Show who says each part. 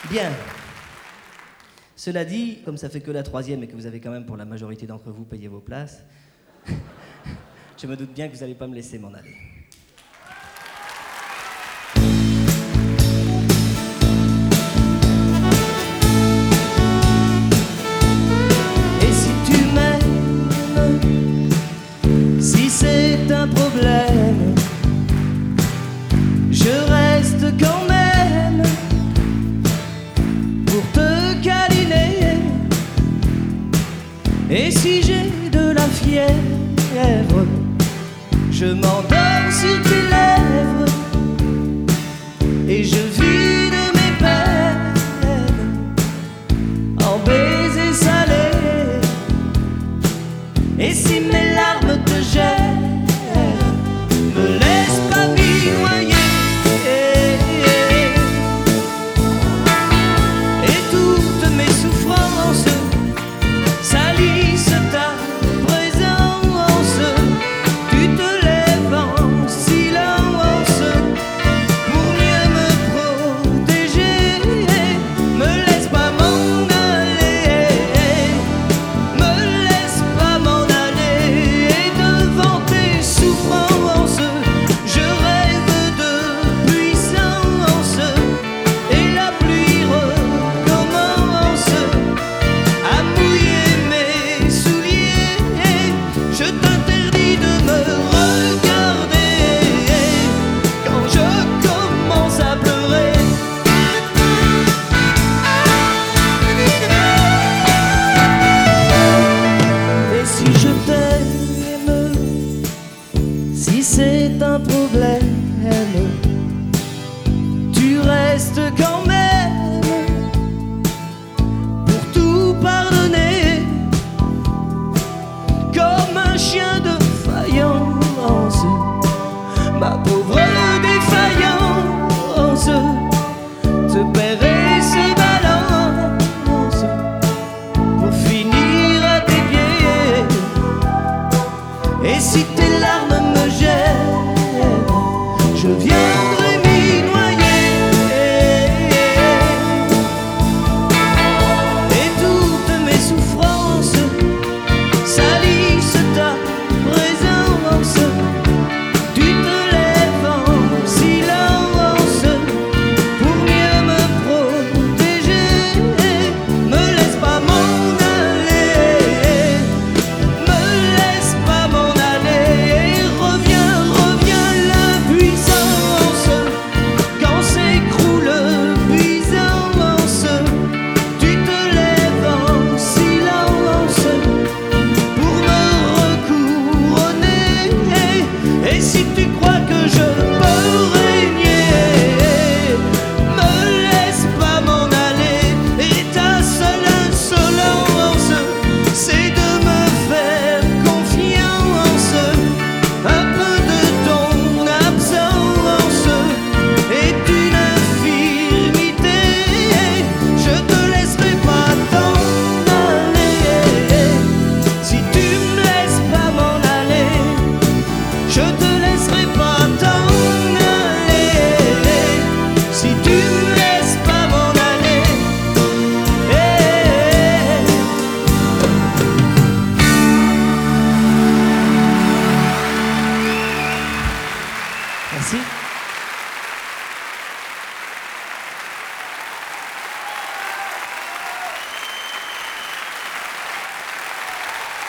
Speaker 1: Bien. Cela dit, comme ça fait que la troisième et que vous avez quand même pour la majorité d'entre vous payé vos places, je me doute bien que vous n'allez pas me laisser m'en aller. Et si tu m'aimes, si c'est un problème, je reste quand même pour te câliner. Et si j'ai de la fièvre, je m'endors sur tes lèvres.